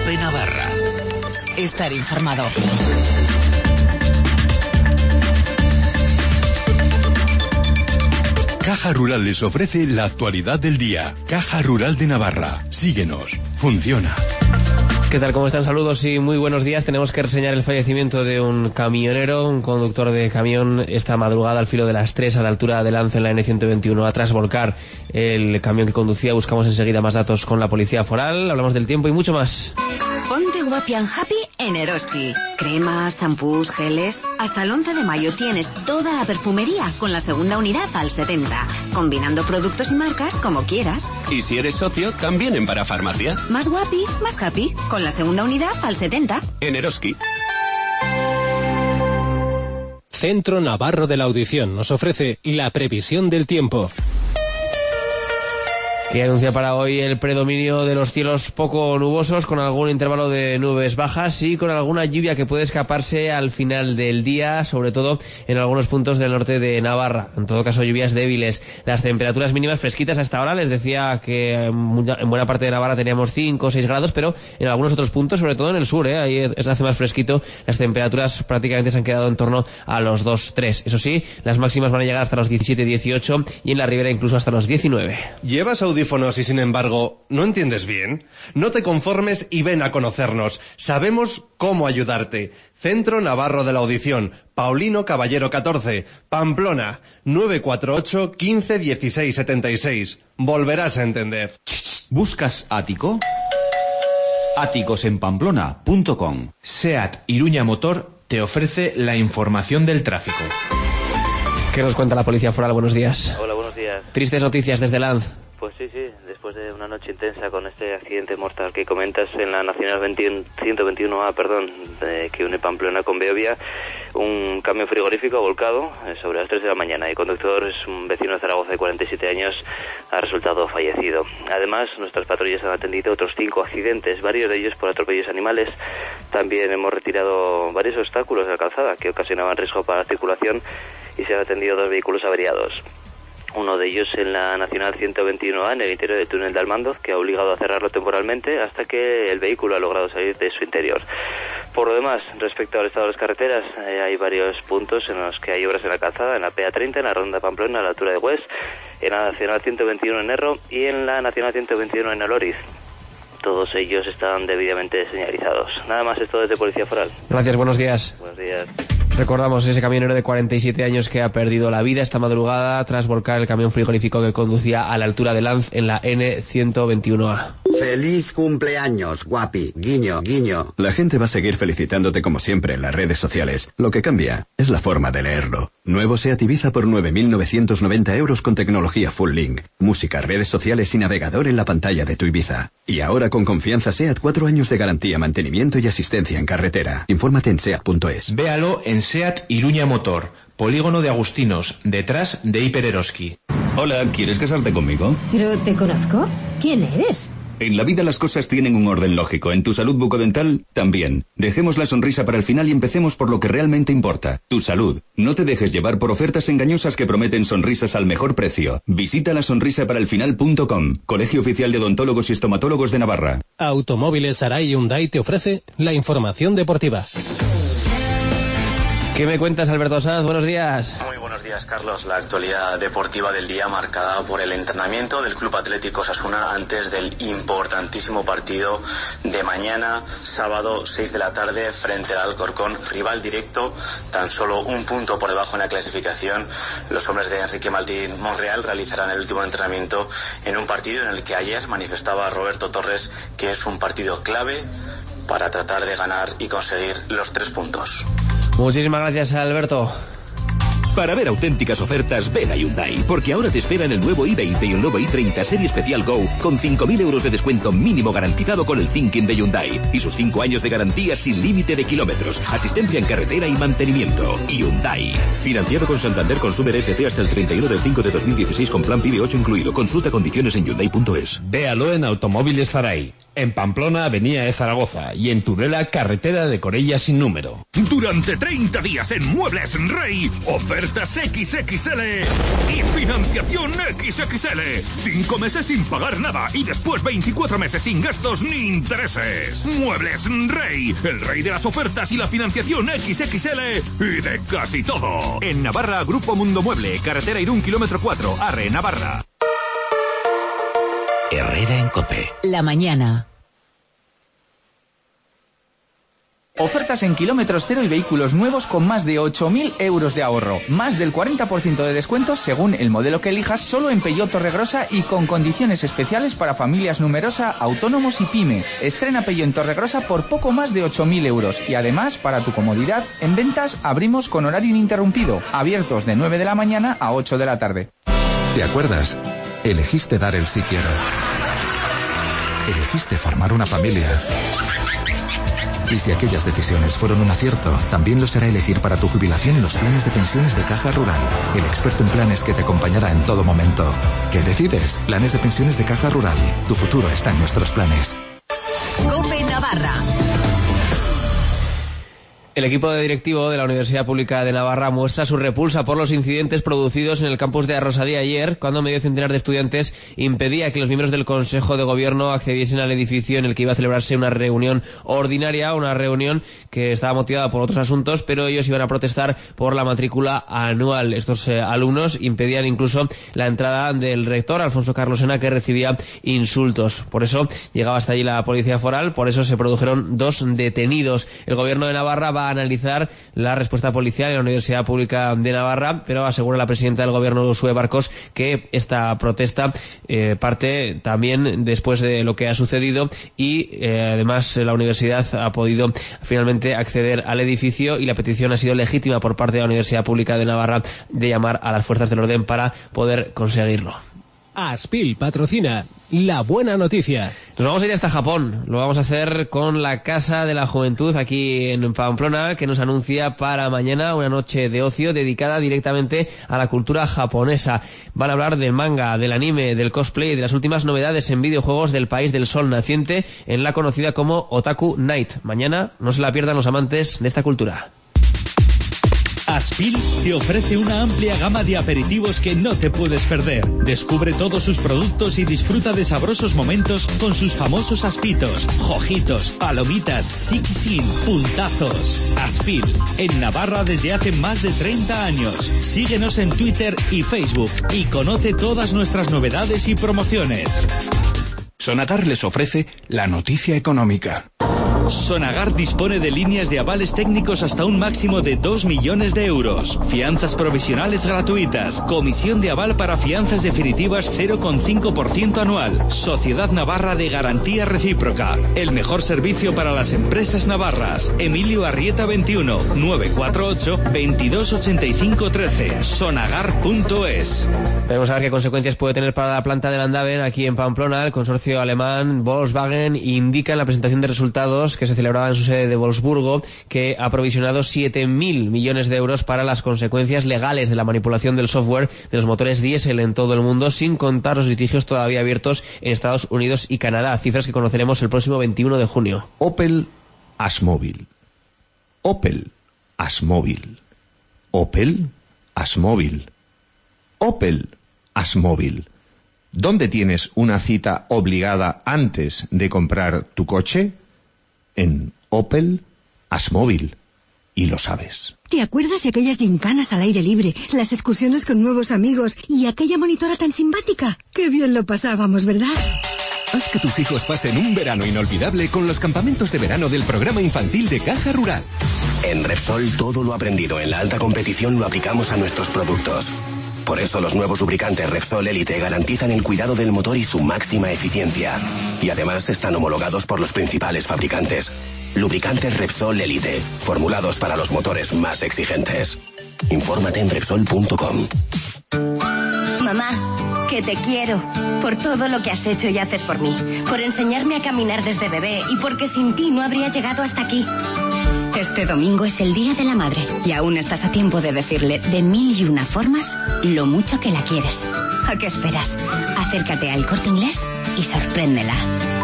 Cope Navarra. Estar informado. Caja Rural les ofrece la actualidad del día. Caja Rural de Navarra. Síguenos. Funciona. ¿Qué tal? ¿Cómo están? Saludos y muy buenos días. Tenemos que reseñar el fallecimiento de un camionero, un conductor de camión, esta madrugada al filo de las 3 a la altura de Lance en la N121. Tras volcar el camión que conducía, buscamos enseguida más datos con la policía foral, hablamos del tiempo y mucho más. Ponte guapi and happy en Eroski. Cremas, champús, geles... Hasta el 11 de mayo tienes toda la perfumería con la segunda unidad al 70. Combinando productos y marcas como quieras. Y si eres socio, también en Parafarmacia. Más guapi, más happy. Con la segunda unidad al 70. En Eroski. Centro Navarro de la Audición nos ofrece la previsión del tiempo. Que anuncia para hoy el predominio de los cielos poco nubosos, con algún intervalo de nubes bajas y con alguna lluvia que puede escaparse al final del día, sobre todo en algunos puntos del norte de Navarra. En todo caso, lluvias débiles. Las temperaturas mínimas fresquitas hasta ahora, les decía que en buena parte de Navarra teníamos 5 o 6 grados, pero en algunos otros puntos, sobre todo en el sur, ahí hace más fresquito, las temperaturas prácticamente se han quedado en torno a los 2-3. Eso sí, las máximas van a llegar hasta los 17-18 y en la ribera incluso hasta los 19. ¿Llevas audífonos y sin embargo no entiendes bien? No te conformes y ven a conocernos. Sabemos cómo ayudarte. Centro Navarro de la Audición, Paulino Caballero 14, Pamplona, 948 15 16 76. Volverás a entender. ¿Buscas ático? Áticosenpamplona.com. SEAT Iruña Motor te ofrece la información del tráfico. ¿Qué nos cuenta la policía foral? Buenos días. Hola, buenos días. Tristes noticias desde Lanz. Pues sí, después de una noche intensa con este accidente mortal que comentas en la Nacional 121A, que une Pamplona con Beovia, un camión frigorífico ha volcado sobre las 3 de la mañana y el conductor es un vecino de Zaragoza de 47 años, ha resultado fallecido. Además, nuestras patrullas han atendido otros 5 accidentes, varios de ellos por atropellos animales. También hemos retirado varios obstáculos de la calzada que ocasionaban riesgo para la circulación y se han atendido 2 vehículos averiados. Uno de ellos en la Nacional 121A, en el interior del túnel de Almandoz, que ha obligado a cerrarlo temporalmente hasta que el vehículo ha logrado salir de su interior. Por lo demás, respecto al estado de las carreteras, hay varios puntos en los que hay obras en la calzada, en la PA30, en la Ronda Pamplona, a la altura de Hues, en la Nacional 121 en Erro y en la Nacional 121 en Aloriz. Todos ellos están debidamente señalizados. Nada más, esto desde Policía Foral. Gracias, buenos días. Buenos días. Recordamos ese camionero de 47 años que ha perdido la vida esta madrugada tras volcar el camión frigorífico que conducía a la altura de Lanz en la N121A. ¡Feliz cumpleaños, guapi! Guiño, guiño. La gente va a seguir felicitándote como siempre en las redes sociales. Lo que cambia es la forma de leerlo. Nuevo SEAT Ibiza por 9.990 euros con tecnología Full Link. Música, redes sociales y navegador en la pantalla de tu Ibiza. Y ahora con confianza SEAT 4 años de garantía, mantenimiento y asistencia en carretera. Infórmate en SEAT.es. Véalo en SEAT Iruña Motor, polígono de Agustinos, detrás de Hiper Eroski. Hola, ¿quieres casarte conmigo? ¿Pero te conozco? ¿Quién eres? En la vida las cosas tienen un orden lógico. En tu salud bucodental, también. Dejemos la sonrisa para el final y empecemos por lo que realmente importa. Tu salud. No te dejes llevar por ofertas engañosas que prometen sonrisas al mejor precio. Visita lasonrisaparalfinal.com. Colegio Oficial de Odontólogos y Estomatólogos de Navarra. Automóviles Arai Hyundai te ofrece la información deportiva. ¿Qué me cuentas, Alberto Sanz? Buenos días. Muy buenos días, Carlos. La actualidad deportiva del día marcada por el entrenamiento del Club Atlético Osasuna antes del importantísimo partido de mañana, sábado 6 de la tarde, frente al Alcorcón, rival directo, tan solo un punto por debajo en la clasificación. Los hombres de Enrique Martín Monreal realizarán el último entrenamiento en un partido en el que ayer manifestaba Roberto Torres que es un partido clave para tratar de ganar y conseguir los 3 puntos. Muchísimas gracias, Alberto. Para ver auténticas ofertas, ven a Hyundai, porque ahora te esperan el nuevo i20 y el nuevo i30 Serie Especial Go con 5.000 euros de descuento mínimo garantizado con el Thinking de Hyundai y sus 5 años de garantía sin límite de kilómetros, asistencia en carretera y mantenimiento. Hyundai. Financiado con Santander Consumer FT hasta el 31 del 5 de 2016 con plan PIB 8 incluido. Consulta condiciones en Hyundai.es. Véalo en Automóviles Faray. En Pamplona, avenida de Zaragoza, y en Tudela, carretera de Corella sin número. Durante 30 días en Muebles Rey, ofertas XXL y financiación XXL. 5 meses sin pagar nada y después 24 meses sin gastos ni intereses. Muebles Rey, el rey de las ofertas y la financiación XXL y de casi todo. En Navarra, Grupo Mundo Mueble, carretera Irún, kilómetro 4, Arre, Navarra. Herrera en COPE. La mañana. Ofertas en kilómetros cero y vehículos nuevos con más de 8.000 euros de ahorro. Más del 40% de descuentos según el modelo que elijas, solo en Peugeot Torregrosa y con condiciones especiales para familias numerosas, autónomos y pymes. Estrena Peugeot en Torregrosa por poco más de 8.000 euros. Y además, para tu comodidad, en ventas abrimos con horario ininterrumpido. Abiertos de 9 de la mañana a 8 de la tarde. ¿Te acuerdas? Elegiste dar el sí quiero. Elegiste formar una familia. Y si aquellas decisiones fueron un acierto, también lo será elegir para tu jubilación los planes de pensiones de Caja Rural. El experto en planes que te acompañará en todo momento. ¿Qué decides? Planes de pensiones de Caja Rural. Tu futuro está en nuestros planes. COPE Navarra. El equipo directivo de la Universidad Pública de Navarra muestra su repulsa por los incidentes producidos en el campus de Arrosadí ayer, cuando medio centenar de estudiantes impedía que los miembros del Consejo de Gobierno accediesen al edificio en el que iba a celebrarse una reunión ordinaria, una reunión que estaba motivada por otros asuntos, pero ellos iban a protestar por la matrícula anual. Estos alumnos impedían incluso la entrada del rector, Alfonso Carlos Sena, que recibía insultos. Por eso llegaba hasta allí la policía foral, por eso se produjeron 2 detenidos. El Gobierno de Navarra va a analizar la respuesta policial en la Universidad Pública de Navarra, pero asegura la presidenta del Gobierno, Uxue Barcos, que esta protesta parte también después de lo que ha sucedido y además la universidad ha podido finalmente acceder al edificio y la petición ha sido legítima por parte de la Universidad Pública de Navarra de llamar a las fuerzas del orden para poder conseguirlo. Aspil patrocina la buena noticia. Nos vamos a ir hasta Japón. Lo vamos a hacer con la Casa de la Juventud aquí en Pamplona, que nos anuncia para mañana una noche de ocio dedicada directamente a la cultura japonesa. Van a hablar del manga, del anime, del cosplay y de las últimas novedades en videojuegos del país del sol naciente en la conocida como Otaku Night. Mañana no se la pierdan los amantes de esta cultura. Aspil te ofrece una amplia gama de aperitivos que no te puedes perder. Descubre todos sus productos y disfruta de sabrosos momentos con sus famosos aspitos, jojitos, palomitas, sikisin, puntazos. Aspil, en Navarra desde hace más de 30 años. Síguenos en Twitter y Facebook y conoce todas nuestras novedades y promociones. Sonagar les ofrece la noticia económica. Sonagar dispone de líneas de avales técnicos hasta un máximo de 2 millones de euros. Fianzas provisionales gratuitas. Comisión de aval para fianzas definitivas 0,5% anual. Sociedad Navarra de Garantía Recíproca. El mejor servicio para las empresas navarras. Emilio Arrieta 21 948 2285 13. Sonagar.es. Veremos a ver qué consecuencias puede tener para la planta de Landaven aquí en Pamplona. El consorcio alemán Volkswagen indica en la presentación de resultados que se celebraba en su sede de Wolfsburgo que ha provisionado 7.000 millones de euros para las consecuencias legales de la manipulación del software de los motores diésel en todo el mundo, sin contar los litigios todavía abiertos en Estados Unidos y Canadá, cifras que conoceremos el próximo 21 de junio. Opel Asmóvil. Opel Asmóvil. Opel Asmóvil. Opel Asmóvil. ¿Dónde tienes una cita obligada antes de comprar tu coche? En Opel Asmóvil. Y lo sabes. ¿Te acuerdas de aquellas gincanas al aire libre, las excursiones con nuevos amigos y aquella monitora tan simpática? ¡Qué bien lo pasábamos!, ¿verdad? Haz que tus hijos pasen un verano inolvidable con los campamentos de verano del programa infantil de Caja Rural. En Repsol todo lo aprendido en la alta competición lo aplicamos a nuestros productos. Por eso los nuevos lubricantes Repsol Elite garantizan el cuidado del motor y su máxima eficiencia. Y además están homologados por los principales fabricantes. Lubricantes Repsol Elite, formulados para los motores más exigentes. Infórmate en Repsol.com. Mamá, que te quiero. Por todo lo que has hecho y haces por mí. Por enseñarme a caminar desde bebé y porque sin ti no habría llegado hasta aquí. Este domingo es el Día de la Madre y aún estás a tiempo de decirle de 1001 formas lo mucho que la quieres. ¿A qué esperas? Acércate al Corte Inglés y sorpréndela.